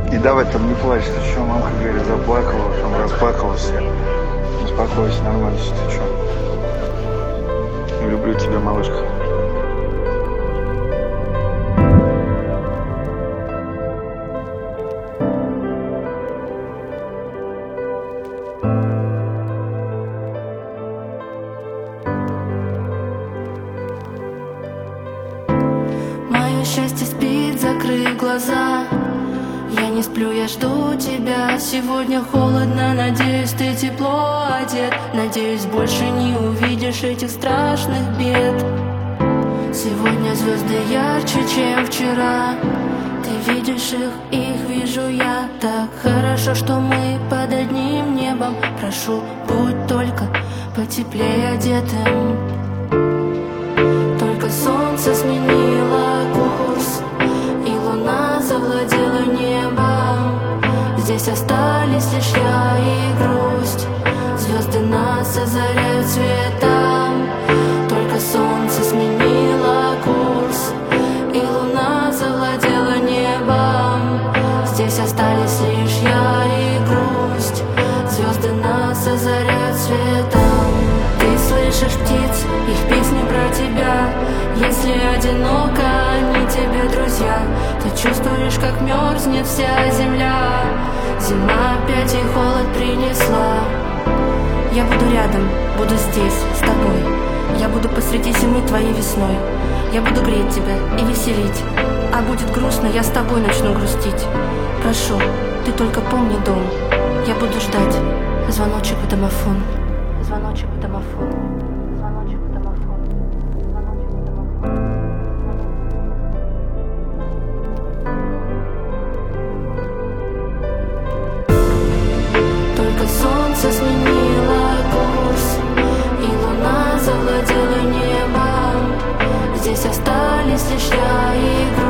И да, в этом не плачь, ты что, мамка говорит, заплакала, там расплакался. Успокойся, нормально, ты что. Люблю тебя, малышка. Мое счастье спит, закрой глаза. Я не сплю, я жду тебя. Сегодня холодно, надеюсь, ты тепло одет. Надеюсь, больше не увидишь этих страшных бед. Сегодня звезды ярче, чем вчера. Ты видишь их вижу я. Так хорошо, что мы под одним небом. Прошу, будь только потеплее одетым. Только солнце сменило курс, и луна завладела небом. Здесь остались лишь я и грусть. Звезды нас озаряют светом. Только солнце сменило курс, и луна завладела небом. Здесь остались лишь я и грусть. Звезды нас озаряют светом. Ты слышишь птиц, их песни про тебя. Если одиноко, они тебе друзья. Ты чувствуешь, как мерзнет вся земля. Зима опять и холод принесла. Я буду рядом, буду здесь, с тобой. Я буду посреди зимы твоей весной. Я буду греть тебя и веселить. А будет грустно, я с тобой начну грустить. Прошу, ты только помни дом. Я буду ждать. Звоночек в домофон. Звоночек в домофон. Звоночек в домофон. Звоночек в домофон. Только солнце сменило курс, и луна завладела небом. Здесь остались лишь я и грусть.